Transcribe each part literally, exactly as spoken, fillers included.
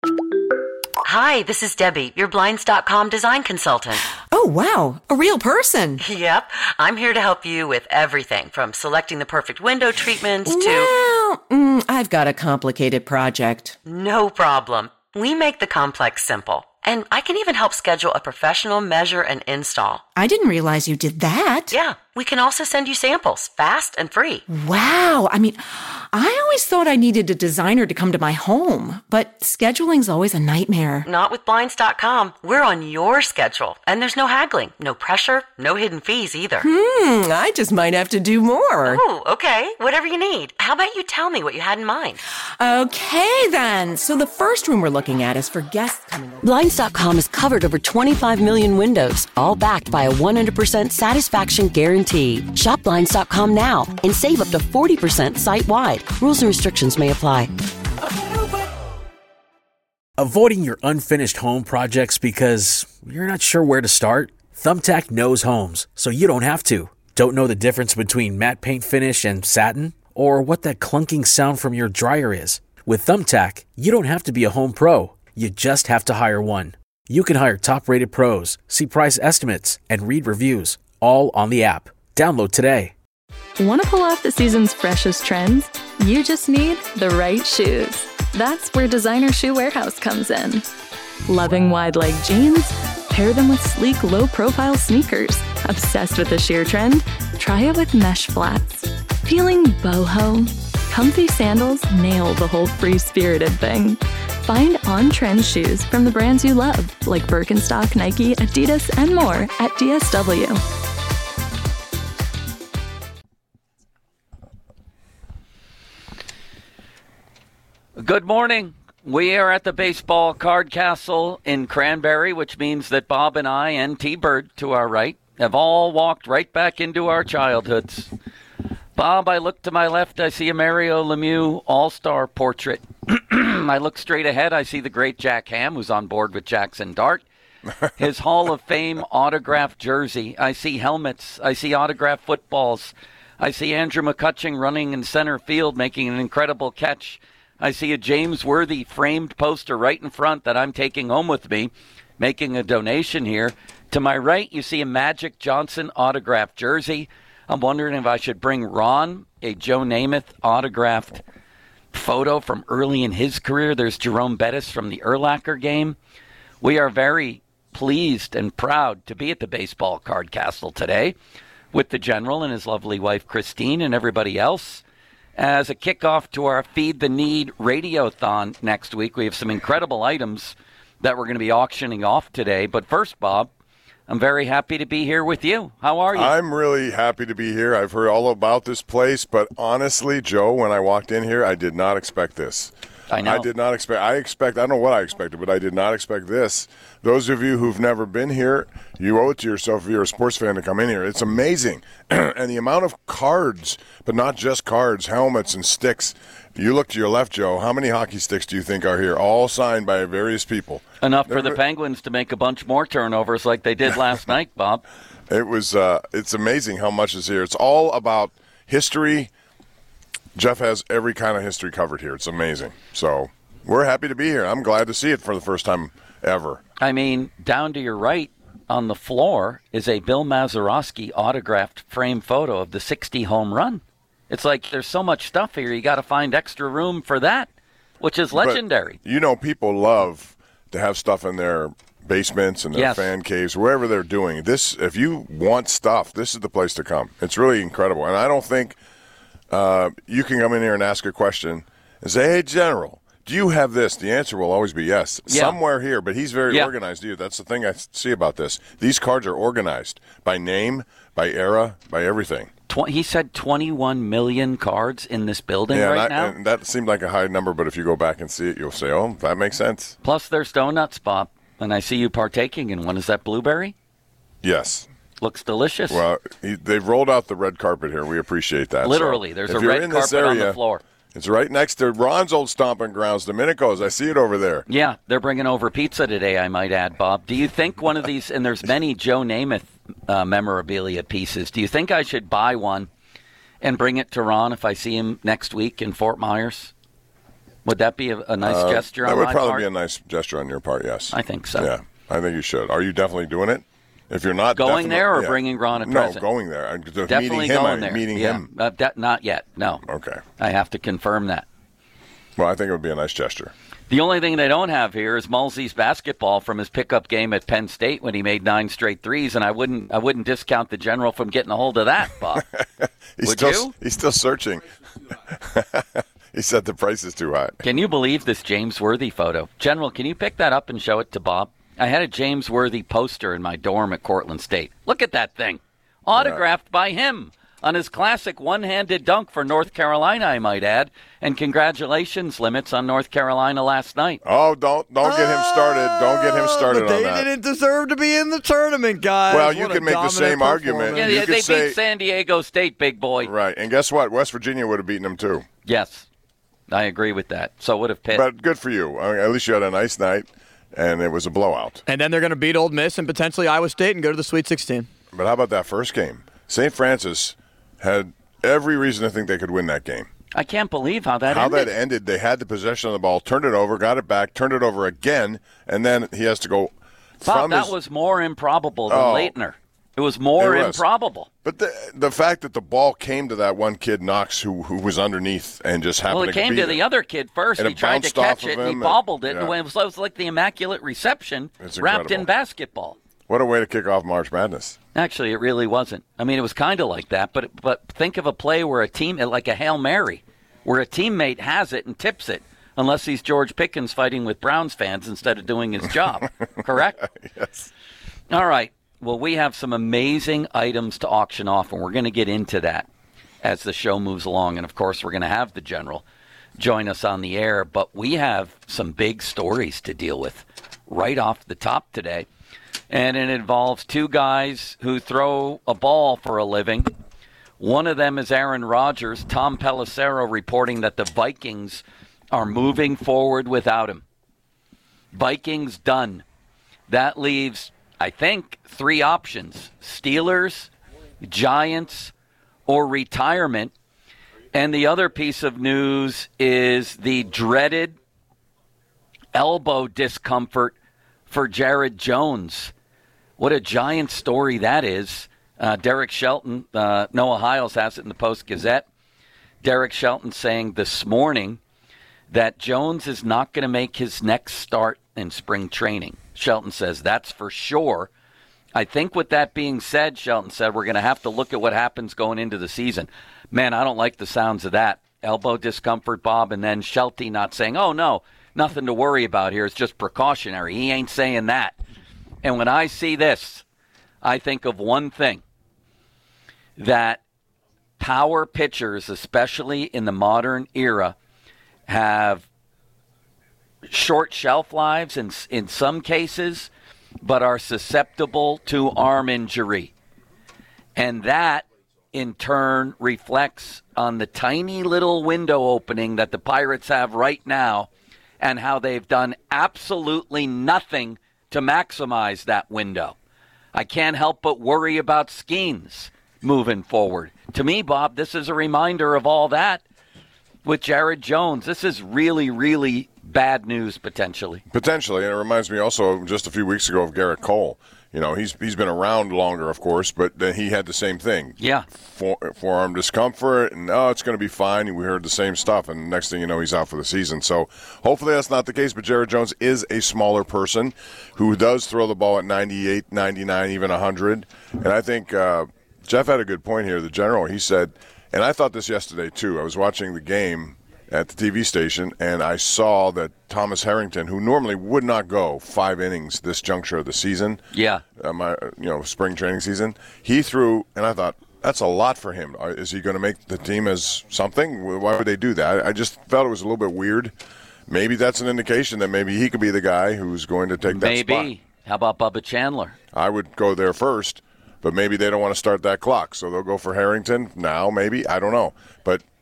Hi, this is Debbie, your Blinds dot com design consultant. Oh, wow. A real person. Yep. I'm here to help you with everything from selecting the perfect window treatments to... Well, mm, I've got a complicated project. No problem. We make the complex simple. And I can even help schedule a professional measure and install. I didn't realize you did that. Yeah. We can also send you samples, fast and free. Wow. I mean, I always thought I needed a designer to come to my home, but scheduling's always a nightmare. Not with Blinds dot com. We're on your schedule, and there's no haggling, no pressure, no hidden fees either. Hmm, I just might have to do more. Oh, okay. Whatever you need. How about you tell me what you had in mind? Okay, then. So the first room we're looking at is for guests coming over. Blinds dot com has covered over twenty-five million windows, all backed by a one hundred percent satisfaction guarantee. Shop Blinds dot com now and save up to forty percent site-wide. Rules and restrictions may apply. Avoiding your unfinished home projects because you're not sure where to start? Thumbtack knows homes, so you don't have to. Don't know the difference between matte paint finish and satin? Or what that clunking sound from your dryer is? With Thumbtack, you don't have to be a home pro. You just have to hire one. You can hire top-rated pros, see price estimates, and read reviews, all on the app. Download today. Want to pull off the season's freshest trends? You just need the right shoes. That's where Designer Shoe Warehouse comes in. Loving wide-leg jeans? Pair them with sleek, low-profile sneakers. Obsessed with the sheer trend? Try it with mesh flats. Feeling boho? Comfy sandals nail the whole free-spirited thing. Find on-trend shoes from the brands you love, like Birkenstock, Nike, Adidas, and more at D S W. Good morning. We are at the Baseball Card Castle in Cranberry, which means that Bob and I and T-Bird to our right have all walked right back into our childhoods. Bob, I look to my left, I see a Mario Lemieux all-star portrait. I look straight ahead, I see the great Jack Ham, who's on board with Jackson Dart. His Hall of Fame autographed jersey. I see helmets. I see autographed footballs. I see Andrew McCutcheon running in center field, making an incredible catch. I see a James Worthy framed poster right in front that I'm taking home with me, making a donation here. To my right, you see a Magic Johnson autographed jersey. I'm wondering if I should bring Ron a Joe Namath autographed photo from early in his career. There's Jerome Bettis from the Urlacher game. We are very pleased and proud to be at the Baseball Card Castle today with the General and his lovely wife Christine and everybody else. As a kickoff to our Feed the Need Radiothon next week, we have some incredible items that we're going to be auctioning off today. But first, Bob, I'm very happy to be here with you. How are you? I'm really happy to be here. I've heard all about this place, but honestly, Joe, when I walked in here, I did not expect this. I know. I did not expect, I expect, I don't know what I expected, but I did not expect this. Those of you who've never been here, you owe it to yourself if you're a sports fan to come in here. It's amazing. And the amount of cards, but not just cards, helmets and sticks. You look to your left, Joe, how many hockey sticks do you think are here? All signed by various people. Enough never, for the Penguins to make a bunch more turnovers like they did last night, Bob. It was, uh, it's amazing how much is here. It's all about history. Jeff has every kind of history covered here. It's amazing. So we're happy to be here. I'm glad to see it for the first time ever. I mean, down to your right on the floor is a Bill Mazeroski autographed frame photo of the sixty home run. It's like there's so much stuff here, you got to find extra room for that, which is legendary. But, you know, people love to have stuff in their basements and their yes. fan caves, wherever they're doing. This, if you want stuff, this is the place to come. It's really incredible. And I don't think uh, you can come in here and ask a question and say, hey, General, do you have this? The answer will always be yes. Yeah. Somewhere here, but he's very yeah. organized. Dude, that's the thing I see about this. These cards are organized by name, by era, by everything. He said twenty-one million cards in this building yeah, right and I, now. And that seemed like a high number, but if you go back and see it, you'll say, oh, that makes sense. Plus, there's donuts, Bob, and I see you partaking in one. Is that blueberry? Yes. Looks delicious. Well, he, they've rolled out the red carpet here. We appreciate that. Literally, so there's a red carpet area, on the floor. It's right next to Ron's old stomping grounds, Domenico's. I see it over there. Yeah, they're bringing over pizza today, I might add, Bob. Do you think one of these, and there's many Joe Namath uh, memorabilia pieces, do you think I should buy one and bring it to Ron if I see him next week in Fort Myers? Would that be a, a nice Uh, gesture on That would my probably part? be a nice gesture on your part, yes. I think so. Yeah, I think you should. Are you definitely doing it? If you're not Going definitely- there or yeah. bringing Ron a No, present? going there. Uh, Definitely meeting him, going I- there. Meeting yeah. him. Uh, de- not yet, no. Okay. I have to confirm that. Well, I think it would be a nice gesture. The only thing they don't have here is Mulsey's basketball from his pickup game at Penn State when he made nine straight threes, and I wouldn't I wouldn't discount the general from getting a hold of that, Bob. he's Would still, you? He's still searching. He said the price is too high. Can you believe this James Worthy photo? General, can you pick that up and show it to Bob? I had a James Worthy poster in my dorm at Cortland State. Look at that thing. Autographed yeah. by him on his classic one-handed dunk for North Carolina, I might add. And congratulations, Limits, on North Carolina last night. Oh, don't don't get him started. Don't get him started but they on that. didn't deserve to be in the tournament, guys. Well, you What a can make the same dominant argument. Yeah, You yeah could they say- beat San Diego State, big boy. Right, and guess what? West Virginia would have beaten him too. Yes, I agree with that. So would have Pitt. But good for you. I mean, at least you had a nice night, and it was a blowout. And then they're going to beat Ole Miss and potentially Iowa State and go to the Sweet sixteen. But how about that first game? Saint Francis had every reason to think they could win that game. I can't believe how that how ended. that ended. They had the possession of the ball, turned it over, got it back, turned it over again, and then he has to go Bob, from that his, was more improbable than Oh. Leitner. It was more It was. improbable. But the the fact that the ball came to that one kid Knox who who was underneath and just happened Well, it to came beat to the him. other kid first. And He it tried to bounced off catch of it, and he him, bobbled it, and- and yeah. it was, it was like the immaculate reception It's wrapped in incredible. basketball. What a way to kick off March Madness. Actually, it really wasn't. I mean, it was kind of like that, but but think of a play where a team, like a Hail Mary, where a teammate has it and tips it, unless he's George Pickens fighting with Browns fans instead of doing his job. Correct? Yes. All right. Well, we have some amazing items to auction off, and we're going to get into that as the show moves along. And, of course, we're going to have the General join us on the air. But we have some big stories to deal with right off the top today. And it involves two guys who throw a ball for a living. One of them is Aaron Rodgers. Tom Pelissero reporting that the Vikings are moving forward without him. Vikings done. That leaves, I think, three options. Steelers, Giants, or retirement. And the other piece of news is the dreaded elbow discomfort for Jared Jones. What a giant story that is. Uh, Derek Shelton, uh, Noah Hiles has it in the Post-Gazette. Derek Shelton saying this morning that Jones is not going to make his next start in spring training. Shelton says that's for sure. I think with that being said, Shelton said, we're going to have to look at what happens going into the season. Man, I don't like the sounds of that. Elbow discomfort, Bob, and then Shelty not saying, oh, no, nothing to worry about here. It's just precautionary. He ain't saying that. And when I see this, I think of one thing, that power pitchers, especially in the modern era, have short shelf lives in, in some cases, but are susceptible to arm injury. And that, in turn, reflects on the tiny little window opening that the Pirates have right now and how they've done absolutely nothing to maximize that window. I can't help but worry about Skeens moving forward. To me, Bob, this is a reminder of all that with Jared Jones. This is really, really bad news potentially. Potentially, and it reminds me also just a few weeks ago of Garrett Cole. You know, he's he's been around longer, of course, but then he had the same thing. Yeah. For, forearm discomfort, and, oh, it's going to be fine. We heard the same stuff, and next thing you know, he's out for the season. So hopefully that's not the case, but Jared Jones is a smaller person who does throw the ball at ninety-eight, ninety-nine, even one hundred. And I think uh, Jeff had a good point here, the general. He said, and I thought this yesterday, too. I was watching the game at the T V station, and I saw that Thomas Harrington, who normally would not go five innings this juncture of the season, Yeah. uh, my you know spring training season, he threw, and I thought that's a lot for him. Uh, Is he going to make the team as something? Why would they do that? I, I just felt it was a little bit weird. Maybe that's an indication that maybe he could be the guy who's going to take that Maybe. spot. How about Bubba Chandler? I would go there first, but maybe they don't want to start that clock, so they'll go for Harrington now. Maybe I don't know, but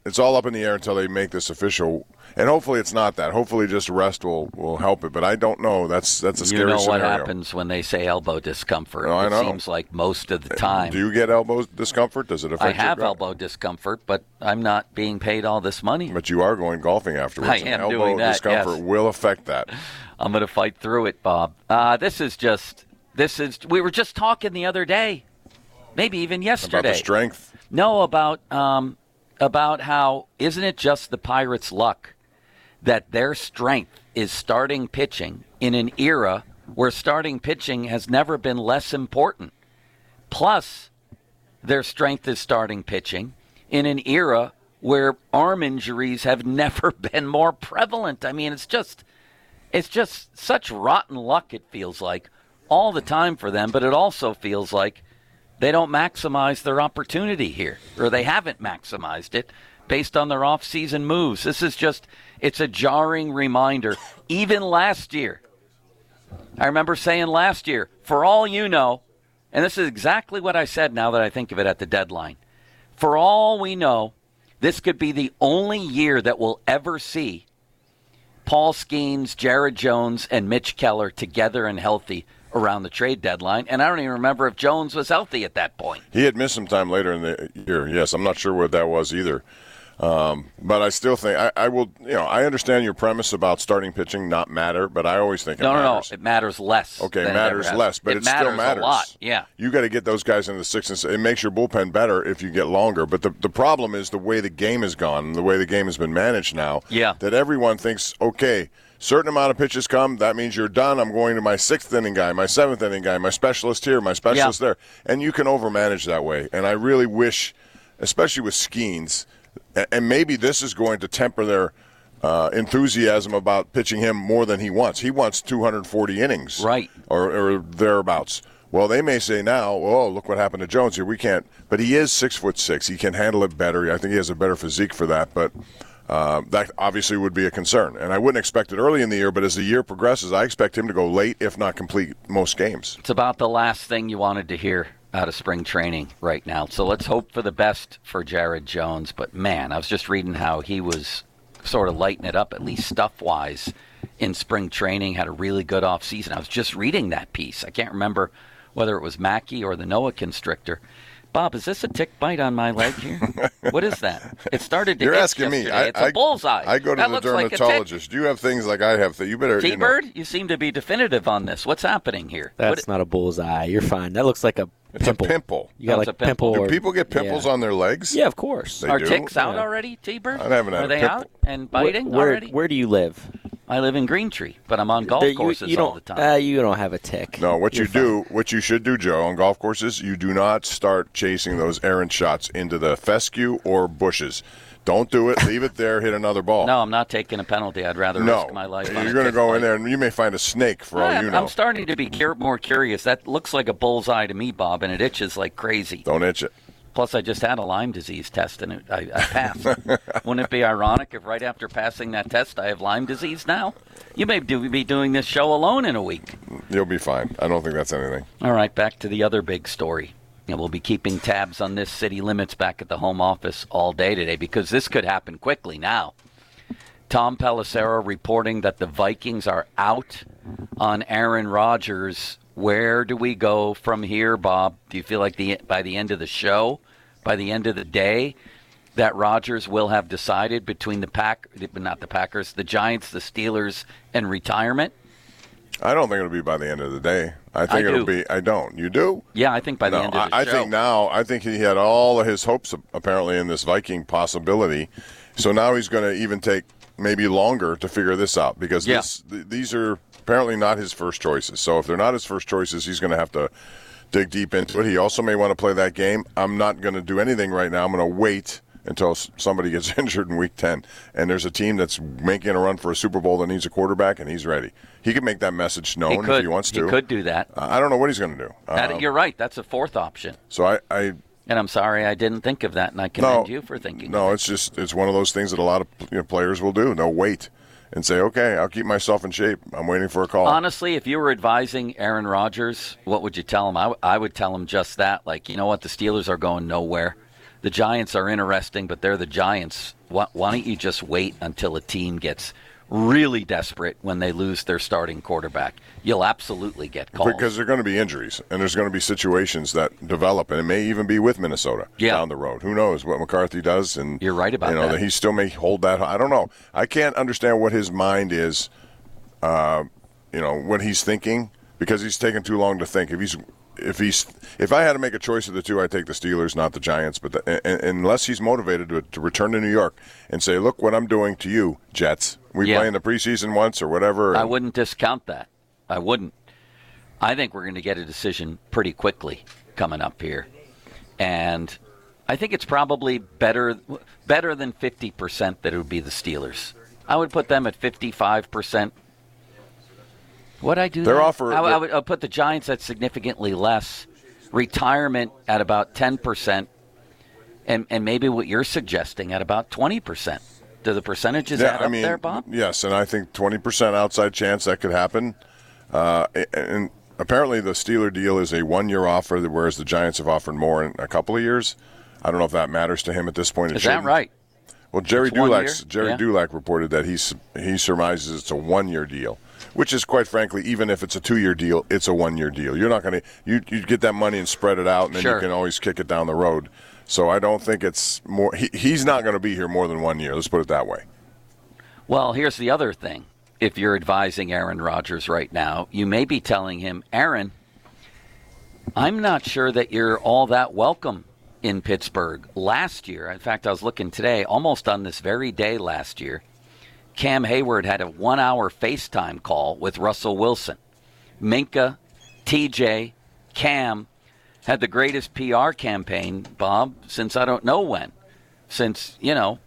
it's all up in the air until they make this official. And hopefully it's not that. Hopefully just rest will, will help it. But I don't know. That's that's a scary scenario. You know scenario. what happens when they say elbow discomfort. No, I it know. seems like most of the time. Do you get elbow discomfort? Does it affect I your have golf? elbow discomfort, but I'm not being paid all this money. But you are going golfing afterwards. I and am elbow doing that, discomfort yes. will affect that. I'm going to fight through it, Bob. Uh, this is just, this is, we were just talking the other day, maybe even yesterday. About the strength. No, about, um, about how, isn't it just the Pirates' luck that their strength is starting pitching in an era where starting pitching has never been less important. Plus, their strength is starting pitching in an era where arm injuries have never been more prevalent. I mean, it's just it's just such rotten luck, it feels like, all the time for them, but it also feels like they don't maximize their opportunity here, or they haven't maximized it based on their off-season moves. This is just, it's a jarring reminder. Even last year, I remember saying last year, for all you know, and this is exactly what I said now that I think of it at the deadline, for all we know, this could be the only year that we'll ever see Paul Skeens, Jared Jones, and Mitch Keller together and healthy around the trade deadline. And I don't even remember if Jones was healthy at that point. He had missed some time later in the year. Yes, I'm not sure what that was either. Um, but I still think I, I will. You know, I understand your premise about starting pitching not matter, but I always think it no, matters. no, no, it matters less. Okay, it matters ever has. less, but it, it matters still matters a lot. Yeah, you got to get those guys into the six and seven. It makes your bullpen better if you get longer. But the the problem is the way the game has gone, and the way the game has been managed now. Yeah, that everyone thinks, okay, certain amount of pitches come, that means you're done. I'm going to my sixth inning guy, my seventh inning guy, my specialist here, my specialist yeah. there, and you can overmanage that way. And I really wish, especially with Skeens. And maybe this is going to temper their uh, enthusiasm about pitching him more than he wants. He wants two hundred forty innings, right, or, or thereabouts. Well, they may say now, "Oh, look what happened to Jones here. We can't." But he is six foot six. He can handle it better. I think he has a better physique for that. But uh, that obviously would be a concern. And I wouldn't expect it early in the year. But as the year progresses, I expect him to go late, if not complete, most games. It's about the last thing you wanted to hear out of spring training right now. So let's hope for the best for Jared Jones. But, man, I was just reading how he was sort of lighting it up, at least stuff-wise, in spring training, had a really good offseason. I was just reading that piece. I can't remember whether it was Mackey or the Noah Constrictor. Bob, is this a tick bite on my leg here? What is that? It started to You're itch asking yesterday. me. I, it's a I, bullseye. I go to that the looks like dermatologist. You have things like I have. You better. T-Bird, you, know. you seem to be definitive on this. What's happening here? That's what, not a bullseye. You're fine. That looks like a It's pimple. a pimple. You got Oh, like it's a pimple. pimple. Do people get pimples yeah. on their legs? Yeah, of course. They Are do? ticks out Yeah. already, T-Bird? I haven't had Are a they pimple. out and biting where, already? Where do you live? I live in Greentree, but I'm on golf There- you, courses you all don't, the time. Uh, you don't have a tick. No, what You're you do, what you should do, Joe, on golf courses, you do not start chasing those errant shots into the fescue or bushes. Don't do it. Leave it there. Hit another ball. No, I'm not taking a penalty. I'd rather no. risk my life. You're on a going to tick go bite. in there, and you may find a snake for all I'm, you know. I'm starting to be cur- more curious. That looks like a bullseye to me, Bob, and it itches like crazy. Don't itch it. Plus, I just had a Lyme disease test, and it, I, I passed. Wouldn't it be ironic if right after passing that test, I have Lyme disease now? You may do, be doing this show alone in a week. You'll be fine. I don't think that's anything. All right, back to the other big story. And we'll be keeping tabs on this City Limits back at the home office all day today because this could happen quickly now. Tom Pelissero reporting that the Vikings are out on Aaron Rodgers. Where do we go from here, Bob? Do you feel like the by the end of the show, by the end of the day, that Rodgers will have decided between the Pack, not the Packers, the Giants, the Steelers, and retirement? I don't think it'll be by the end of the day. I think I it'll do. be. I don't. You do? Yeah, I think by the no, end of the I, show. I think now. I think he had all of his hopes apparently in this Viking possibility. So now he's going to even take maybe longer to figure this out because Yeah. this, th- these are apparently not his first choices. So if they're not his first choices, he's going to have to dig deep into it. He also may want to play that game. I'm not going to do anything right now. I'm going to wait until somebody gets injured in week ten. And there's a team that's making a run for a Super Bowl that needs a quarterback, and he's ready. He can make that message known he could, if he wants to. He could do that. Uh, I don't know what he's going to do. That- Um, you're right. That's a fourth option. So I, I And I'm sorry I didn't think of that, and I commend no, you for thinking No, of it. it's just it's one of those things that a lot of you know, players will do. They'll wait and say, okay, I'll keep myself in shape. I'm waiting for a call. Honestly, if you were advising Aaron Rodgers, what would you tell him? I, w- I would tell him just that. Like, you know what? The Steelers are going nowhere. the Giants are interesting, but they're the Giants. Why, why don't you just wait until a team gets really desperate when they lose their starting quarterback? You'll absolutely get calls. Because there are going to be injuries, and there's going to be situations that develop, and it may even be with Minnesota yeah. down the road. Who knows what McCarthy does? And you're right about you know, that. that he still may hold that. I don't know. I can't understand what his mind is, uh, you know, what he's thinking, because he's taken too long to think. If he's If he's, if I had to make a choice of the two, I'd take the Steelers, not the Giants. But the, and, unless he's motivated to, to return to New York and say, "Look what I'm doing to you, Jets. We yeah. play in the preseason once or whatever." I wouldn't discount that. I wouldn't. I think we're going to get a decision pretty quickly coming up here, and I think it's probably better better than fifty percent that it would be the Steelers. I would put them at fifty-five percent. Would I do Their that? offer, I, I would I'll put the Giants at significantly less, retirement at about ten percent, and, and maybe what you're suggesting at about twenty percent. Do the percentages yeah, add I up mean, there, Bob? Yes, and I think twenty percent outside chance that could happen. Uh, and apparently the Steeler deal is a one-year offer, whereas the Giants have offered more in a couple of years. I don't know if that matters to him at this point. It is that shouldn't. right? Well, Jerry It's one Dulac, year? Jerry Yeah. Dulac reported that he he surmises it's a one-year deal, which is, quite frankly, even if it's a two-year deal, it's a one-year deal. You're not going to you you get that money and spread it out, and then Sure. you can always kick it down the road. So I don't think it's more. He, he's not going to be here more than one year. Let's put it that way. Well, here's the other thing. If you're advising Aaron Rodgers right now, you may be telling him, Aaron, I'm not sure that you're all that welcome in Pittsburgh. Last year, in fact, I was looking today, almost on this very day last year, Cam Hayward had a one-hour FaceTime call with Russell Wilson. Minka, T J, Cam had the greatest P R campaign, Bob, since I don't know when. Since, you know,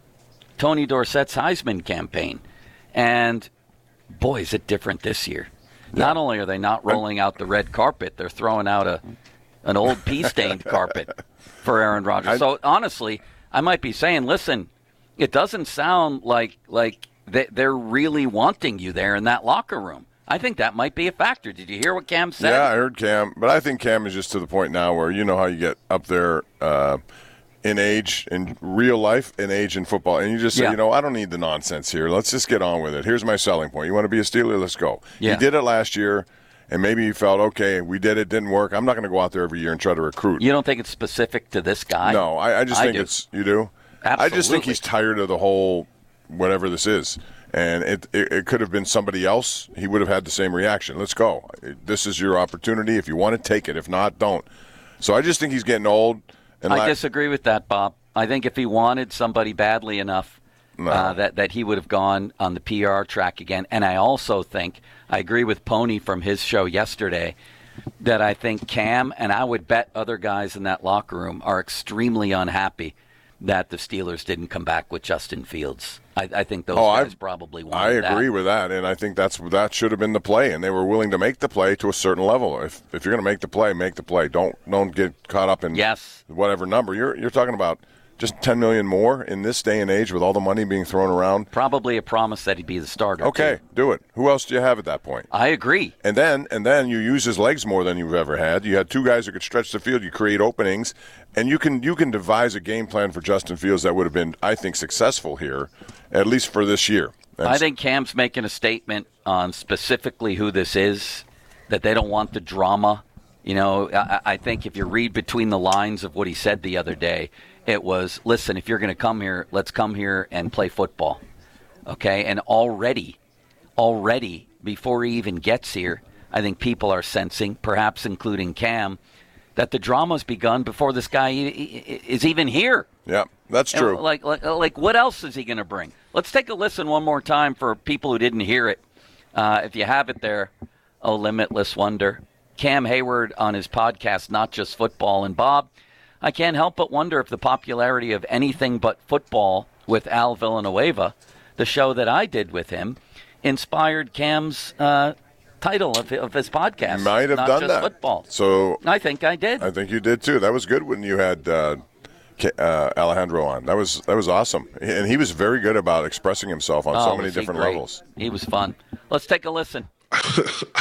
Tony Dorsett's Heisman campaign. And, boy, is it different this year. Yeah. Not only are they not rolling out the red carpet, they're throwing out a an old pea-stained carpet for Aaron Rodgers. So, honestly, I might be saying, listen, it doesn't sound like like they're really wanting you there in that locker room. I think that might be a factor. Did you hear what Cam said? Yeah, I heard Cam. But I think Cam is just to the point now where you know how you get up there uh, in age, in real life, in age in football. And you just say, Yeah. you know, I don't need the nonsense here. Let's just get on with it. Here's my selling point. You want to be a Steeler? Let's go. Yeah. He did it last year. And maybe you felt, okay, we did it, didn't work. I'm not going to go out there every year and try to recruit. You don't think it's specific to this guy? No, I, I just I think do. it's, you do? Absolutely. I just think he's tired of the whole whatever this is. And it, it, it could have been somebody else. He would have had the same reaction. Let's go. This is your opportunity. If you want to take it. If not, don't. So I just think he's getting old. And I la- disagree with that, Bob. I think if he wanted somebody badly enough, No. uh, that, that he would have gone on the P R track again. And I also think, I agree with Pony from his show yesterday, that I think Cam, and I would bet other guys in that locker room, are extremely unhappy that the Steelers didn't come back with Justin Fields. I, I think those Oh, guys I- probably I wanted agree that. with that, and I think that's that should have been the play, and they were willing to make the play to a certain level. If if you're going to make the play, make the play. Don't don't get caught up in Yes. whatever number. You're you're talking about just ten million more in this day and age with all the money being thrown around. Probably a promise that he'd be the starter. Okay, too. do it. Who else do you have at that point? I agree. And then and then you use his legs more than you've ever had. You had two guys who could stretch the field. You create openings, and you can you can devise a game plan for Justin Fields that would have been, I think, successful here, at least for this year. And I think Cam's making a statement on specifically who this is, that they don't want the drama. You know, I, I think if you read between the lines of what he said the other day, it was, listen, if you're going to come here, let's come here and play football. Okay? And already, already, before he even gets here, I think people are sensing, perhaps including Cam, that the drama's begun before this guy e- e- is even here. Yeah, that's And true. Like, like, like, what else is he going to bring? Let's take a listen one more time for people who didn't hear it. Uh, if you have it there, oh, Limitless Wonder. Cam Hayward on his podcast, Not Just Football. And Bob, I can't help but wonder if the popularity of Anything But Football with Al Villanueva, the show that I did with him, inspired Cam's uh, title of, of his podcast. You might have Not done Just that. Football. So I think I did. I think you did too. That was good when you had uh, K- uh, Alejandro on. That was that was awesome, and he was very good about expressing himself on Oh, so many was he different great. levels. He was fun. Let's take a listen.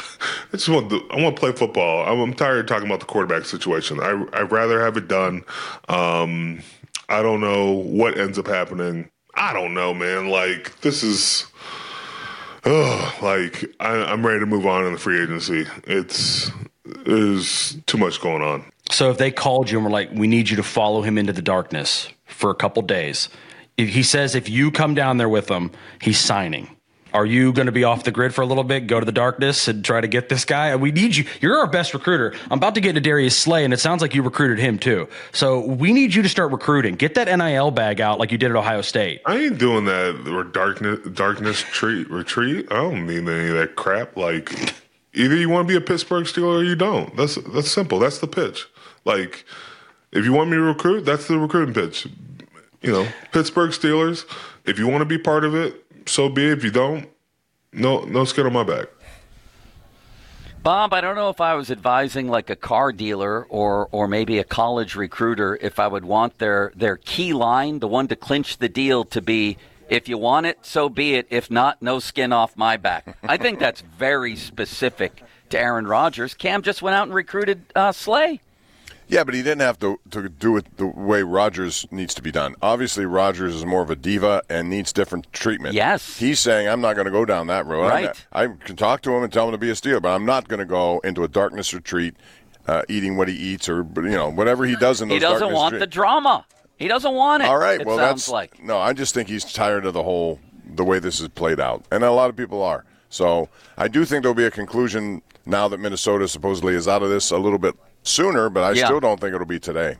I just want to, I want to play football. I'm, I'm tired of talking about the quarterback situation. I, I'd rather have it done. Um, I don't know what ends up happening. I don't know, man. Like, this is, oh, like, I, I'm ready to move on in the free agency. It's, there's too much going on. So if they called you and were like, we need you to follow him into the darkness for a couple days, if he says if you come down there with him, he's signing. Are you going to be off the grid for a little bit, go to the darkness and try to get this guy? We need you. You're our best recruiter. I'm about to get into Darius Slay, and it sounds like you recruited him too. So we need you to start recruiting. Get that N I L bag out like you did at Ohio State. I ain't doing that or darkness darkness treat, retreat. I don't need any of that crap. Like, either you want to be a Pittsburgh Steeler or you don't. That's that's simple. That's the pitch. Like, if you want me to recruit, that's the recruiting pitch. You know, Pittsburgh Steelers, if you want to be part of it, so be it. If you don't, no no skin on my back. Bob, I don't know if I was advising like a car dealer or or maybe a college recruiter if I would want their, their key line, the one to clinch the deal, to be, if you want it, so be it. If not, no skin off my back. I think that's very specific to Aaron Rodgers. Cam just went out and recruited uh, Slay. Yeah, but he didn't have to, to do it the way Rodgers needs to be done. Obviously, Rodgers is more of a diva and needs different treatment. Yes. He's saying, I'm not going to go down that road. Right. I can talk to him and tell him to be a Steeler, but I'm not going to go into a darkness retreat, uh, eating what he eats or, you know, whatever he does in those He doesn't darkness want retreats. the drama. He doesn't want it. All right, it well, sounds that's like. No, I just think he's tired of the whole, the way this is played out. And a lot of people are. So I do think there'll be a conclusion now that Minnesota supposedly is out of this a little bit sooner, but I Yeah. still don't think it'll be today.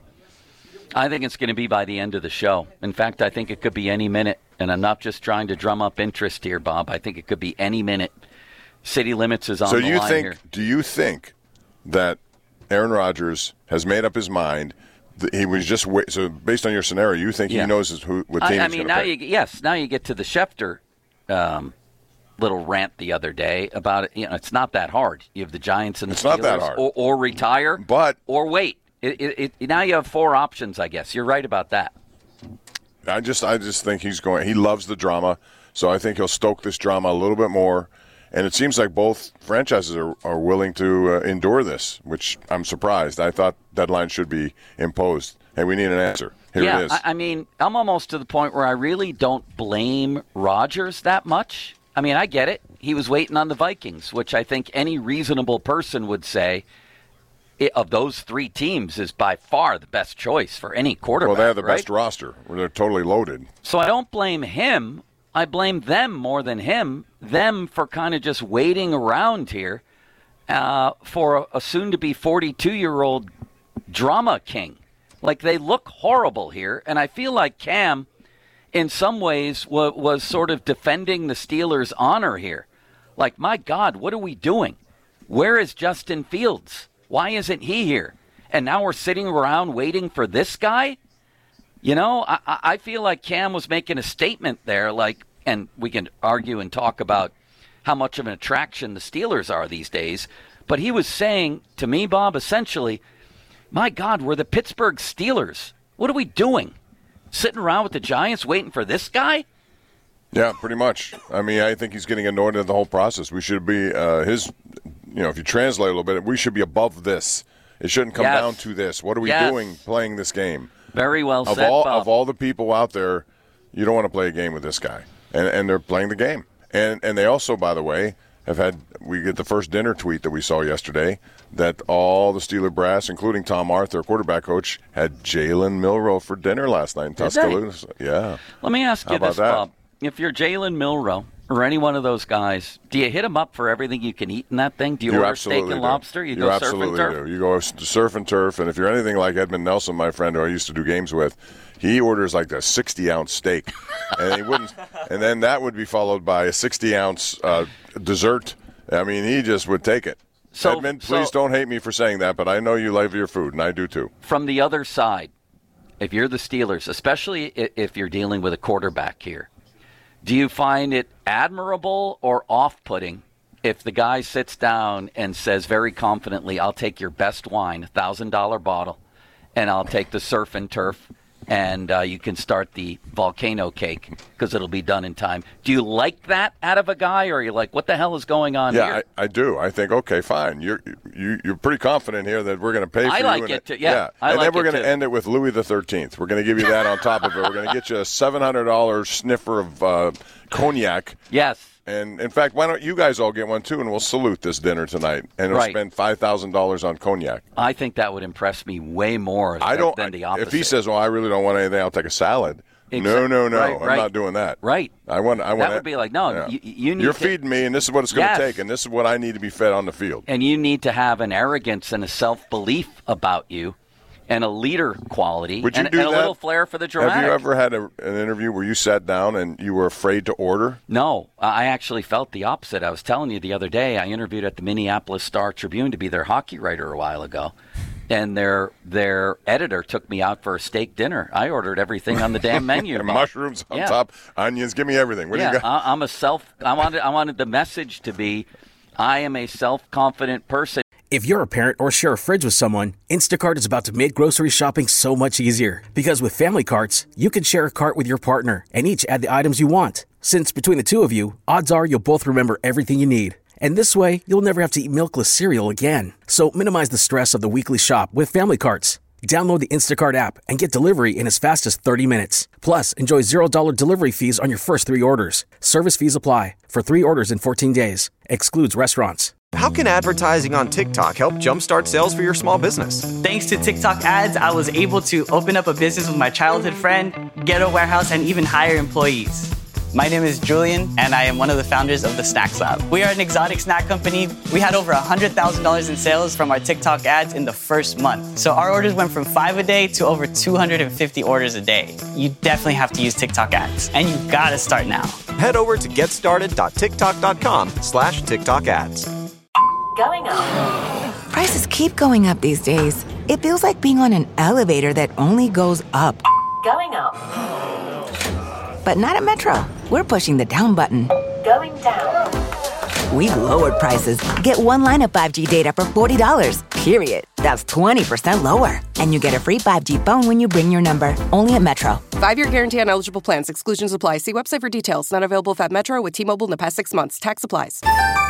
I think it's going to be by the end of the show. In fact, I think it could be any minute. And I'm not just trying to drum up interest here, Bob. I think it could be any minute. City Limits is on so the do you line think, here. do you think that Aaron Rodgers has made up his mind? That he was just wait, so based on your scenario, you think Yeah. he knows his, who, what team I, I he's mean, going to now pick? you yes, now you get to the Schefter um, little rant the other day about it. You know, it's not that hard. You have the Giants and the It's Steelers, not that hard. Or, or retire, but or wait. It, it, it, now you have four options, I guess. You're right about that. I just, I just think he's going. He loves the drama, so I think he'll stoke this drama a little bit more. And it seems like both franchises are, are willing to uh, endure this, which I'm surprised. I thought deadline should be imposed. Hey, we need an answer. Here yeah, it is. I, I mean, I'm almost to the point where I really don't blame Rodgers that much. I mean, I get it. He was waiting on the Vikings, which I think any reasonable person would say it, of those three teams is by far the best choice for any quarterback. Well, they have the right? best roster. Where they're totally loaded. So I don't blame him. I blame them more than him. Them for kind of just waiting around here uh, for a, a soon-to-be forty-two-year-old drama king. Like, they look horrible here, and I feel like Cam, in some ways, w- was sort of defending the Steelers' honor here. Like, my God, what are we doing? Where is Justin Fields? Why isn't he here? And now we're sitting around waiting for this guy? You know, I, I feel like Cam was making a statement there, like, and we can argue and talk about how much of an attraction the Steelers are these days, but he was saying to me, Bob, essentially, my God, we're the Pittsburgh Steelers. What are we doing? Sitting around with the Giants waiting for this guy? Yeah, pretty much. I mean, I think he's getting annoyed at the whole process. We should be, uh, his, you know, if you translate a little bit, we should be above this. It shouldn't come Yes. down to this. What are we Yes. doing playing this game? Very well of said, all, Bob. Of all the people out there, you don't want to play a game with this guy. And and they're playing the game. And and they also, by the way, have had, we get the first dinner tweet that we saw yesterday, that all the Steeler brass, including Tom Arthur, quarterback coach, had Jalen Milroe for dinner last night in Did they? Tuscaloosa. Yeah. Let me ask How you about this, that? Bob. If you're Jalen Milroe or any one of those guys, do you hit him up for everything you can eat in that thing? Do you, You order steak absolutely and do. lobster? You, You go surf and absolutely turf? do. You go s- surf and turf, and if you're anything like Edmund Nelson, my friend who I used to do games with, he orders like a sixty ounce steak, and he wouldn't, and then that would be followed by a sixty ounce uh, dessert. I mean, he just would take it. So- Edmund, so- please don't hate me for saying that, but I know you love your food, and I do too. From the other side, if you're the Steelers, especially i- if you're dealing with a quarterback here, do you find it admirable or off-putting if the guy sits down and says very confidently, I'll take your best wine, a one thousand dollars bottle, and I'll take the surf and turf, and uh, you can start the volcano cake because it'll be done in time. Do you like that out of a guy, or are you like, what the hell is going on yeah, here? Yeah, I, I do. I think, okay, fine. You're you, you're pretty confident here that we're going to pay for I you. like and it, too. Yeah, yeah. I and like then we're it, going to too. end it with Louis the thirteenth. We're going to give you that on top of it. We're going to get you a seven hundred dollars sniffer of uh, cognac. Yes. And, in fact, why don't you guys all get one, too, and we'll salute this dinner tonight. And we'll Right. spend five thousand dollars on cognac. I think that would impress me way more I than, don't, than the opposite. If he says, well, I really don't want anything, I'll take a salad. Exact- No, no, no. right, I'm right. not doing that. Right. I want. I want. That would be like, no, you, you need You're to, feeding me, and this is what it's going to Yes. take, and this is what I need to be fed on the field. And you need to have an arrogance and a self-belief about you and a leader quality Would you and, do and a that? little flair for the dramatic. Have you ever had a, an interview where you sat down and you were afraid to order? No, I actually felt the opposite. I was telling you the other day, I interviewed at the Minneapolis Star-Tribune to be their hockey writer a while ago. And their their editor took me out for a steak dinner. I ordered everything on the damn menu. And Bob. mushrooms on Yeah. top, onions. Give me everything. What yeah, do you got? I, I'm a self. I wanted. I wanted the message to be, I am a self-confident person. If you're a parent or share a fridge with someone, Instacart is about to make grocery shopping so much easier. Because with family carts, you can share a cart with your partner and each add the items you want. Since between the two of you, odds are you'll both remember everything you need. And this way, you'll never have to eat milkless cereal again. So minimize the stress of the weekly shop with family carts. Download the Instacart app and get delivery in as fast as thirty minutes. Plus, enjoy zero dollars delivery fees on your first three orders. Service fees apply for three orders in fourteen days. Excludes restaurants. How can advertising on TikTok help jumpstart sales for your small business? Thanks to TikTok ads, I was able to open up a business with my childhood friend, get a warehouse, and even hire employees. My name is Julian, and I am one of the founders of the Snacks Lab. We are an exotic snack company. We had over one hundred thousand dollars in sales from our TikTok ads in the first month. So our orders went from five a day to over two hundred fifty orders a day. You definitely have to use TikTok ads, and you gotta start now. Head over to getstarted.tiktok.com slash TikTok ads. Going up. Prices keep going up these days. It feels like being on an elevator that only goes up. Going up. But not at Metro. We're pushing the down button. Going down. We've lowered prices. Get one line of five G data for forty dollars, period. That's twenty percent lower. And you get a free five G phone when you bring your number. Only at Metro. Five-year guarantee on eligible plans. Exclusions apply. See website for details. Not available at Metro with T-Mobile in the past six months. Tax applies.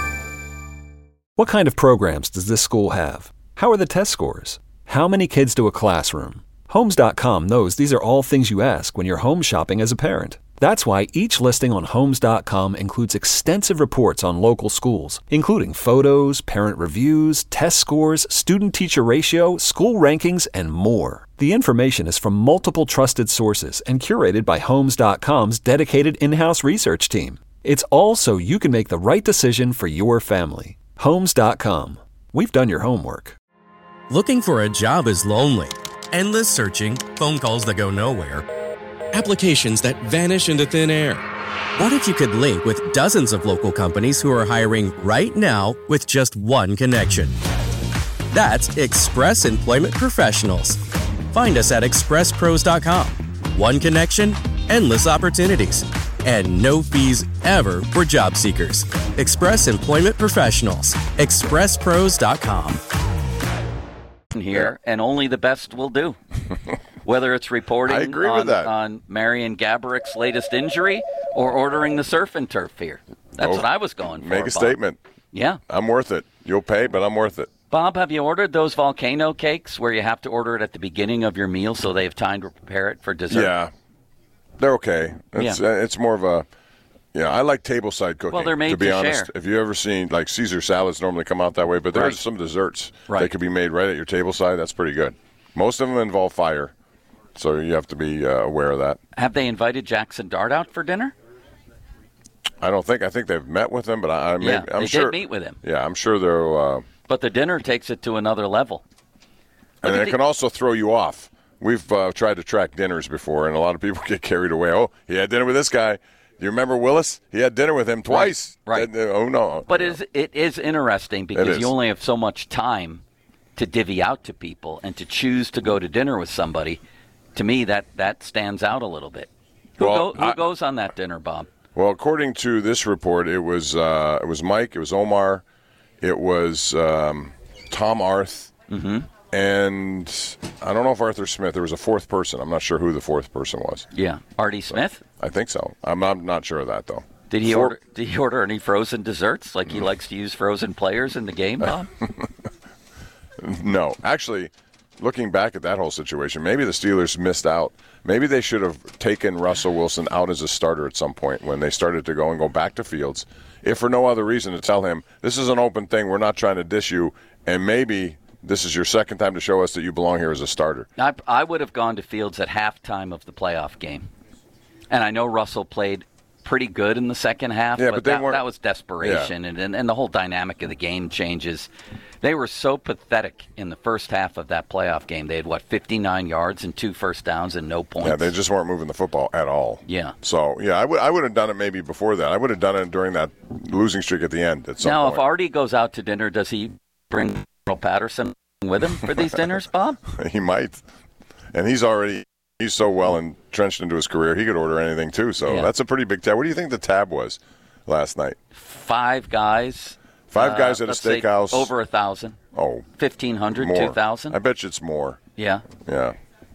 What kind of programs does this school have? How are the test scores? How many kids to a classroom? Homes dot com knows these are all things you ask when you're home shopping as a parent. That's why each listing on Homes dot com includes extensive reports on local schools, including photos, parent reviews, test scores, student-teacher ratio, school rankings, and more. The information is from multiple trusted sources and curated by Homes dot com's dedicated in-house research team. It's all so you can make the right decision for your family. Homes dot com. We've done your homework. Looking for a job is lonely. Endless searching, phone calls that go nowhere, applications that vanish into thin air. What if you could link with dozens of local companies who are hiring right now with just one connection? That's Express Employment Professionals. Find us at express pros dot com. One connection, endless opportunities, and no fees ever for job seekers. Express Employment Professionals. express pros dot com. Here, and only the best will do. Whether it's reporting I agree on, with that. on Marian Gabourik's latest injury or ordering the surf and turf here. That's Oh, what I was going for. Make a Bob. statement. Yeah. I'm worth it. You'll pay, but I'm worth it. Bob, have you ordered those volcano cakes where you have to order it at the beginning of your meal so they have time to prepare it for dessert? Yeah. They're okay. It's, Yeah. uh, it's more of a, yeah, I like tableside cooking. Well, they're made to be to honest. share. If you ever seen, like, Caesar salads normally come out that way, but there's Right. some desserts Right. that could be made right at your tableside. That's pretty good. Most of them involve fire, so you have to be uh, aware of that. Have they invited Jackson Dart out for dinner? I don't think. I think they've met with him, but I, I may, Yeah, I'm they sure. did meet with him. Yeah, I'm sure they'll. Uh, But the dinner takes it to another level. and Look at it the- can also throw you off. We've uh, tried to track dinners before, and a lot of people get carried away. Oh, he had dinner with this guy. Do you remember Willis? He had dinner with him twice. Right. Uh, oh, no. But it is, it is interesting because is. you only have so much time to divvy out to people, and to choose to go to dinner with somebody, to me, that, that stands out a little bit. Who, Well, go, who I- goes on that dinner, Bob? Well, according to this report, it was uh, it was Mike, it was Omar, it was um, Tom Arth, Mm-hmm. and I don't know if Arthur Smith. There was a fourth person. I'm not sure who the fourth person was. Yeah, Artie Smith. I think so. I'm not, I'm not sure of that though. Did he Four- order? Did he order any frozen desserts? Like he likes to use frozen players in the game, Bob? No, actually, looking back at that whole situation, maybe the Steelers missed out. Maybe they should have taken Russell Wilson out as a starter at some point when they started to go and go back to Fields, if for no other reason to tell him, this is an open thing, we're not trying to dish you, and maybe this is your second time to show us that you belong here as a starter. I, I would have gone to Fields at halftime of the playoff game. And I know Russell played pretty good in the second half, Yeah, but, but they that, weren't- that was desperation, Yeah. and, and, and the whole dynamic of the game changes. They were so pathetic in the first half of that playoff game. They had, what, fifty-nine yards and two first downs and no points? Yeah, they just weren't moving the football at all. Yeah. So, yeah, I would I would have done it maybe before that. I would have done it during that losing streak at the end at some Now, point. if Artie goes out to dinner, does he bring General Patterson with him for these dinners, Bob? He might. And he's already he's so well entrenched into his career, he could order anything too. So Yeah. that's a pretty big tab. What do you think the tab was last night? Five guys. Five uh, guys at a let's say steakhouse. Over a thousand. Oh. fifteen hundred, More. two thousand. I bet you it's more. Yeah. Yeah.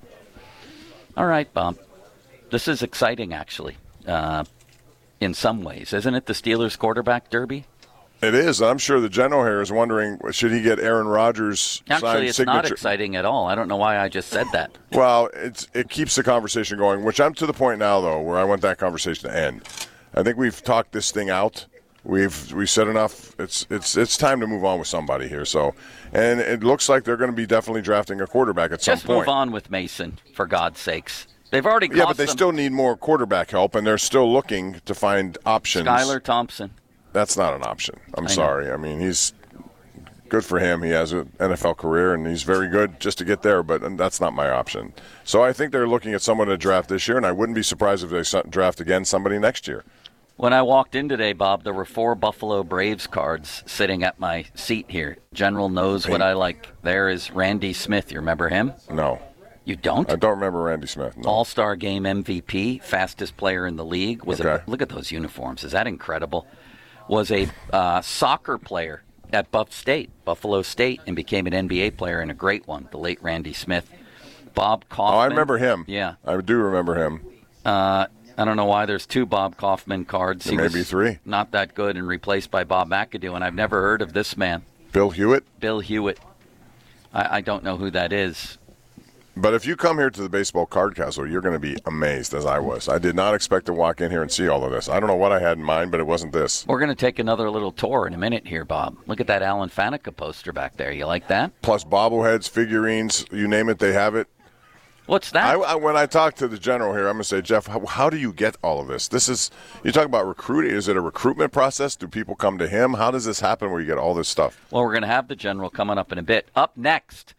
All right, Bob. This is exciting, actually, uh, in some ways. Isn't it the Steelers quarterback derby? It is. I'm sure the general here is wondering, should he get Aaron Rodgers' Actually, signed it's signature? not exciting at all. I don't know why I just said that. Well, it's it keeps the conversation going, which I'm to the point now, though, where I want that conversation to end. I think we've talked this thing out. We've we've said enough. It's it's it's time to move on with somebody here. So, and it looks like they're going to be definitely drafting a quarterback at some Just point. move on with Mason, for God's sakes. They've already cost Yeah, but they them still need more quarterback help, and they're still looking to find options. Skylar Thompson. That's not an option. I'm I know. sorry. I mean, he's good for him. He has an N F L career, and he's very good just to get there, but that's not my option. So I think they're looking at someone to draft this year, and I wouldn't be surprised if they s- draft again somebody next year. When I walked in today, Bob, there were four Buffalo Braves cards sitting at my seat here. General knows what I like. There is Randy Smith. You remember him? No. You don't? I don't remember Randy Smith. No. All-Star Game M V P, fastest player in the league. Was Okay. a, look at those uniforms. Is that incredible? Was a uh, soccer player at Buff State, Buffalo State, and became an N B A player and a great one, the late Randy Smith. Bob Kaufman. Oh, I remember him. Yeah. I do remember him. Uh, I don't know why there's two Bob Kaufman cards. There may be three. Not that good and replaced by Bob McAdoo, and I've never heard of this man. Bill Hewitt? Bill Hewitt. I, I don't know who that is. But if you come here to the Baseball Card Castle, you're going to be amazed, as I was. I did not expect to walk in here and see all of this. I don't know what I had in mind, but it wasn't this. We're going to take another little tour in a minute here, Bob. Look at that Alan Faneca poster back there. You like that? Plus bobbleheads, figurines, you name it, they have it. What's that? I, I, when I talk to the general here, I'm going to say, Jeff, how, how do you get all of this? This is, you talk about recruiting. Is it a recruitment process? Do people come to him? How does this happen where you get all this stuff? Well, we're going to have the general coming up in a bit. Up next,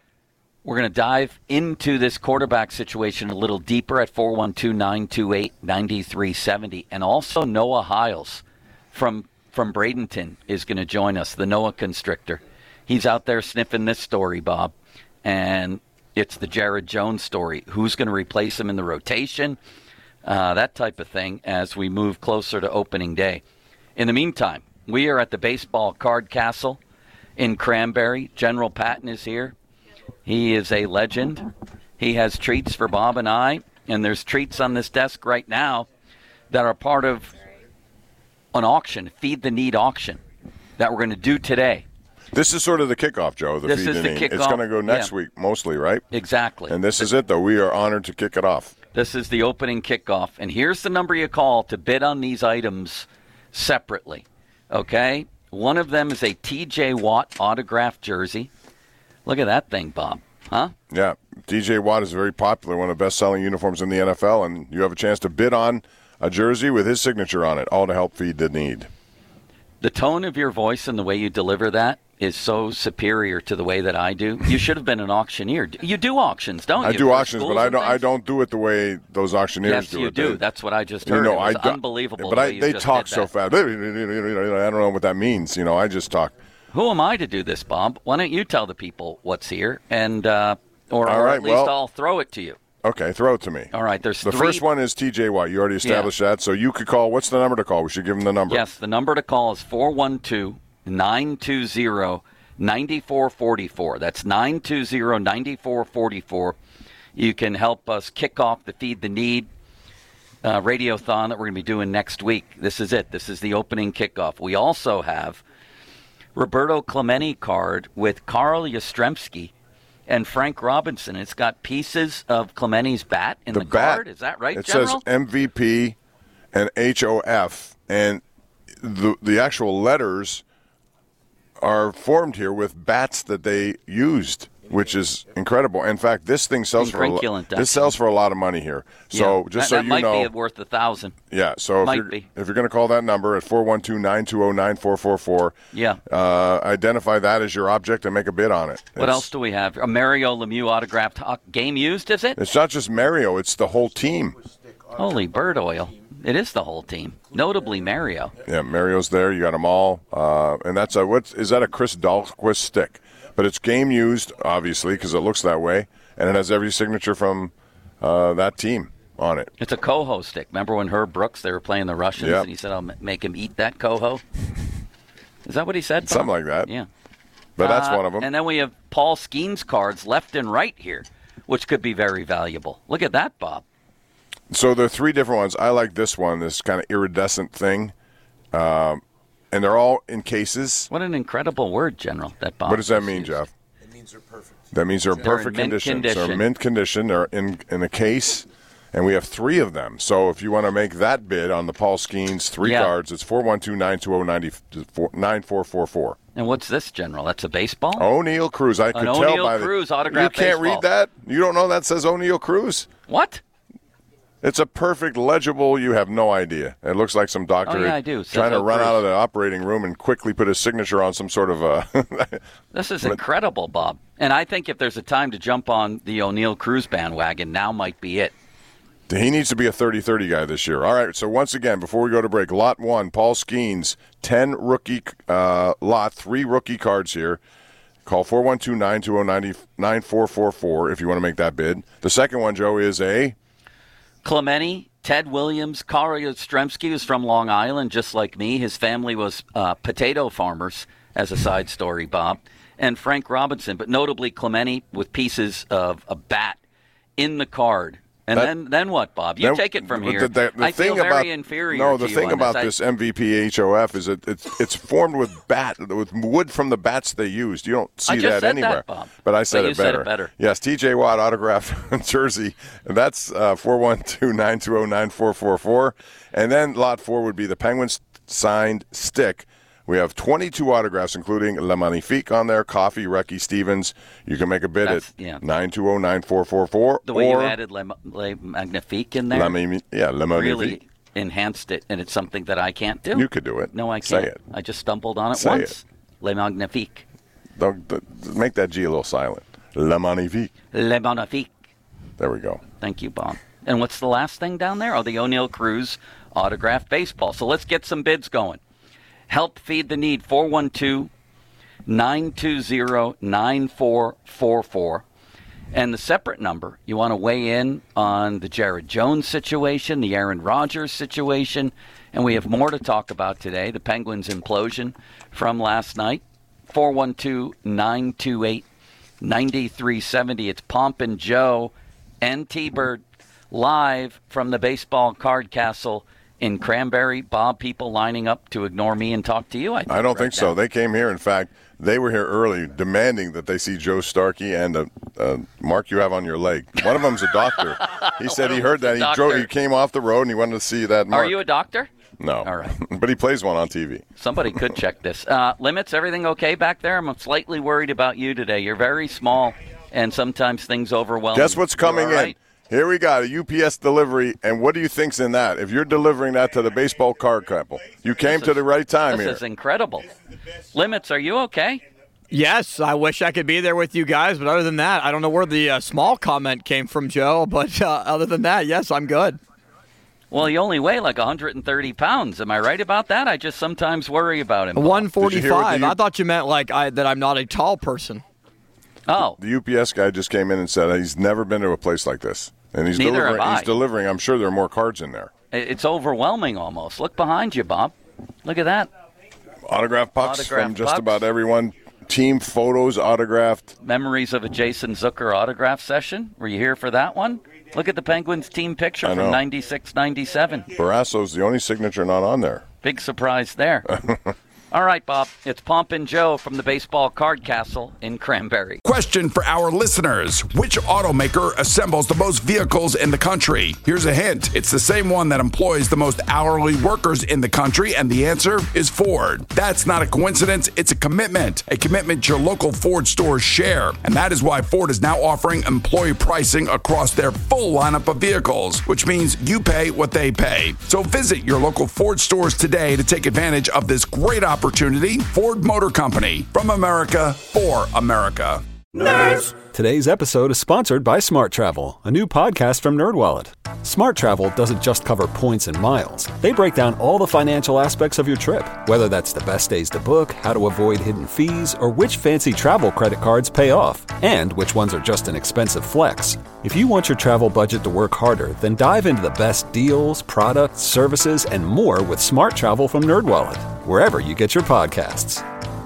we're going to dive into this quarterback situation a little deeper at four one two, nine two eight, nine three seven zero. And also Noah Hiles from, from Bradenton is going to join us, the Noah Constrictor. He's out there sniffing this story, Bob. And it's the Jared Jones story. Who's going to replace him in the rotation? Uh, that type of thing as we move closer to opening day. In the meantime, we are at the Baseball Card Castle in Cranberry. General Patton is here. He is a legend. He has treats for Bob and I, and there's treats on this desk right now that are part of an auction, Feed the Need auction, that we're going to do today. This is sort of the kickoff, Joe. The This Feed is the the Need. kickoff, It's going to go next yeah. week, mostly, right? Exactly. And this is it, though. We are honored to kick it off. This is the opening kickoff, and here's the number you call to bid on these items separately, okay? One of them is a T J Watt autographed jersey. Look at that thing, Bob, huh? Yeah, T J Watt is very popular, one of the best-selling uniforms in the N F L, and you have a chance to bid on a jersey with his signature on it, all to help feed the need. The tone of your voice and the way you deliver that is so superior to the way that I do. You should have been an auctioneer. You do auctions, don't you? I do for auctions, schools but I and don't. I things? don't do it the way those auctioneers Yes, do you it. do. They- That's what I just You heard. know, it was I do- unbelievable. But the I, way you they just talk did so that. fast. I don't know what that means. You know, I just talk. Who am I to do this, Bob? Why don't you tell the people what's here, and uh, or, All or right, at least well- I'll throw it to you. Okay, throw it to me. All right, there's The three. first one is T J Watt. You already established that, so you could call. What's the number to call? We should give him the number. Yes, the number to call is four one two, nine two zero, nine four four four. That's nine two zero, nine four four four. You can help us kick off the Feed the Need uh, radiothon that we're going to be doing next week. This is it. This is the opening kickoff. We also have Roberto Clemente card with Carl Yastrzemski and Frank Robinson. It's got pieces of Clemente's bat in the, the bat, card. Is that right, it General? It says M V P and H O F, and the the actual letters are formed here with bats that they used, which is incredible. In fact, this thing sells for a lo- this sells for a lot of money here. So yeah, just that, so that you might know, be worth a thousand. Yeah. So if might you're, be. if you're going to call that number at four one two, nine two zero, nine four four four, yeah, uh, identify that as your object and make a bid on it. What it's, else do we have? A Mario Lemieux autographed game used, is it? It's not just Mario; it's the whole team. Holy bird oil! It is the whole team, notably Mario. Yeah, Mario's there. You got them all, uh, and that's a what is that a Chris Dahlquist stick? But it's game used, obviously, because it looks that way, and it has every signature from uh, that team on it. It's a coho stick. Remember when Herb Brooks, they were playing the Russians, yep. and he said, "I'll make him eat that coho." Is that what he said? Something like that. Yeah. But that's uh, one of them. And then we have Paul Skeens cards left and right here, which could be very valuable. Look at that, Bob. So there are three different ones. I like this one, this kind of iridescent thing. Um, and they're all in cases. What an incredible word, General, that Bob. What does that mean, used. Jeff? It means they're perfect. That means they're in they're perfect in mint condition. condition. So mint condition. They're in, in a case, and we have three of them. So if you want to make that bid on the Paul Skeens three yeah. cards, it's four one two, nine two zero, nine four four four. And what's this, General? That's a baseball? O'Neill Cruz. I could An tell O'Neill by Cruz the... autographed You can't baseball. read that? You don't know that says O'Neill Cruz? What? It's a perfect, legible, you have no idea. It looks like some doctor oh, yeah, I do. trying to run Cruz. out of the operating room and quickly put his signature on some sort of a... This is incredible, Bob. And I think if there's a time to jump on the O'Neill Cruz bandwagon, now might be it. He needs to be a thirty thirty guy this year. All right, so once again, before we go to break, lot one, Paul Skeens, ten rookie uh, lot, three rookie cards here. Call four one two, nine two zero, nine four four four if you want to make that bid. The second one, Joe, is a... Clemente, Ted Williams, Carl Yastrzemski is from Long Island, just like me. His family was uh, potato farmers, as a side story, Bob. And Frank Robinson, but notably Clemente with pieces of a bat in the card. And That, then, then what, Bob? You then, take it from the, here. The, the, the I thing feel very about, inferior No, to the you thing on about this, this M V P H O F is that it's it's formed with bat with wood from the bats they used. You don't see I just that said anywhere. That, Bob. But I said, but it, you better. said it better. Yes, T J Watt autographed jersey. And that's uh, four one two, nine two zero, nine four four four. And then lot four would be the Penguins signed stick. We have twenty-two autographs, including Le Magnifique on there, Coffee, Recky, Stevens. You can make a bid That's, at yeah. nine two zero, nine four four four. The way or you added Le, Le Magnifique in there Le, Mimi- yeah, Le Magnifique. really enhanced it, and it's something that I can't do. You could do it. No, I Say can't. it. I just stumbled on it Say once. it. Le Magnifique. Don't, don't, make that G a little silent. Le Magnifique. Le Magnifique. There we go. Thank you, Bob. And what's the last thing down there? Oh, the O'Neill Cruz autographed baseball. So let's get some bids going. Help feed the need, four one two, nine two zero, nine four four four. And the separate number, you want to weigh in on the Jared Jones situation, the Aaron Rodgers situation, and we have more to talk about today, the Penguins implosion from last night, four one two, nine two eight, nine three seven zero. It's Pomp and Joe and T-Bird live from the Baseball Card Castle in Cranberry. Bob, people lining up to ignore me and talk to you, I think. I don't right think so. now. They came here. In fact, they were here early demanding that they see Joe Starkey and a, a mark you have on your leg. One of them's a doctor. He said he heard that. He drove. He came off the road and he wanted to see that mark. Are you a doctor? No. All right. But he plays one on T V. Somebody could check this. Uh, Limits, everything okay back there? I'm slightly worried about you today. You're very small, and sometimes things overwhelm. Guess what's coming You all right? in? Here we got a U P S delivery, and what do you think's in that? If you're delivering that to the baseball card couple, you came This to is- the right time This here. is incredible. Limits, are you okay? Yes, I wish I could be there with you guys, but other than that, I don't know where the uh, small comment came from, Joe. But uh, other than that, yes, I'm good. Well, you only weigh like one hundred thirty pounds. Am I right about that? I just sometimes worry about him. Bob. one forty-five. I thought you meant like I, that I'm not a tall person. Oh. The U P S guy just came in and said he's never been to a place like this. And he's Neither delivering. have I. He's delivering. I'm sure there are more cards in there. It's overwhelming almost. Look behind you, Bob. Look at that. Autograph pucks Autograph from just pucks. about everyone team photos autographed. Memories of a Jason Zucker autograph session. Were you here for that one? Look at the Penguins team picture from ninety-six ninety-seven. Barrasso's the only signature not on there. Big surprise there. All right, Bob. It's Pomp and Joe from the Baseball Card Castle in Cranberry. Question for our listeners. Which automaker assembles the most vehicles in the country? Here's a hint. It's the same one that employs the most hourly workers in the country, and the answer is Ford. That's not a coincidence. It's a commitment. A commitment your local Ford stores share. And that is why Ford is now offering employee pricing across their full lineup of vehicles, which means you pay what they pay. So visit your local Ford stores today to take advantage of this great opportunity. Opportunity. Ford Motor Company. From America, for America. Nerds! Today's episode is sponsored by Smart Travel, a new podcast from NerdWallet. Smart Travel doesn't just cover points and miles. They break down all the financial aspects of your trip, whether that's the best days to book, how to avoid hidden fees, or which fancy travel credit cards pay off, and which ones are just an expensive flex. If you want your travel budget to work harder, then dive into the best deals, products, services, and more with Smart Travel from NerdWallet, wherever you get your podcasts.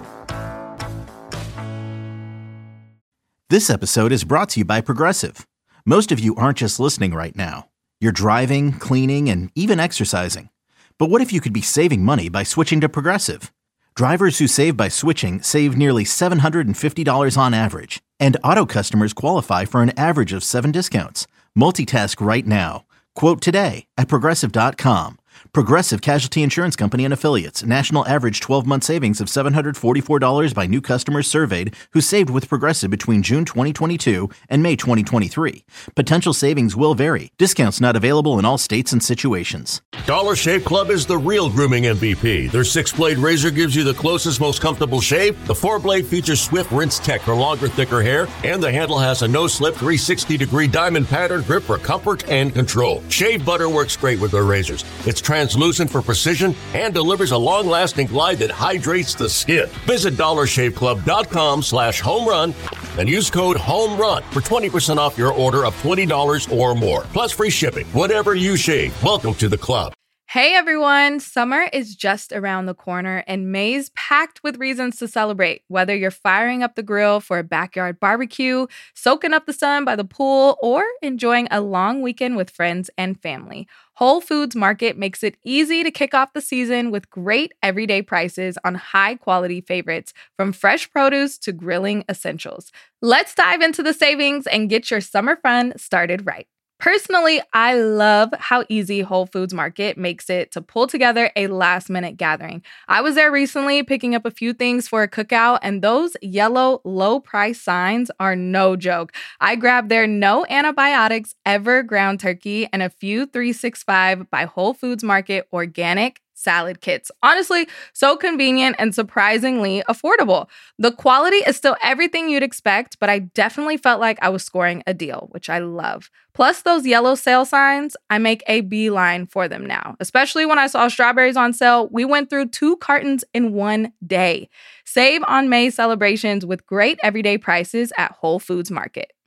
This episode is brought to you by Progressive. Most of you aren't just listening right now. You're driving, cleaning, and even exercising. But what if you could be saving money by switching to Progressive? Drivers who save by switching save nearly seven hundred fifty dollars on average. And auto customers qualify for an average of seven discounts. Multitask right now. Quote today at Progressive dot com. Progressive Casualty Insurance Company and Affiliates. National average twelve-month savings of seven hundred forty-four dollars by new customers surveyed who saved with Progressive between June twenty twenty-two and May twenty twenty-three. Potential savings will vary. Discounts not available in all states and situations. Dollar Shave Club is the real grooming M V P. Their six-blade razor gives you the closest, most comfortable shave. The four-blade features Swift Rinse Tech for longer, thicker hair. And the handle has a no-slip three hundred sixty degree diamond pattern grip for comfort and control. Shave butter works great with their razors. It's translucent for precision and delivers a long-lasting glide that hydrates the skin. Visit dollar shave club dot com slash home run and use code HOMERUN for twenty percent off your order of twenty dollars or more. Plus free shipping. Whatever you shave, welcome to the club. Hey everyone, summer is just around the corner and May's packed with reasons to celebrate. Whether you're firing up the grill for a backyard barbecue, soaking up the sun by the pool, or enjoying a long weekend with friends and family, Whole Foods Market makes it easy to kick off the season with great everyday prices on high-quality favorites, from fresh produce to grilling essentials. Let's dive into the savings and get your summer fun started right. Personally, I love how easy Whole Foods Market makes it to pull together a last-minute gathering. I was there recently picking up a few things for a cookout, and those yellow low-price signs are no joke. I grabbed their no antibiotics ever ground turkey and a few three sixty-five by Whole Foods Market organic salad kits. Honestly, so convenient and surprisingly affordable. The quality is still everything you'd expect, but I definitely felt like I was scoring a deal, which I love. Plus those yellow sale signs, I make a beeline for them now. Especially when I saw strawberries on sale, we went through two cartons in one day. Save on May celebrations with great everyday prices at Whole Foods Market.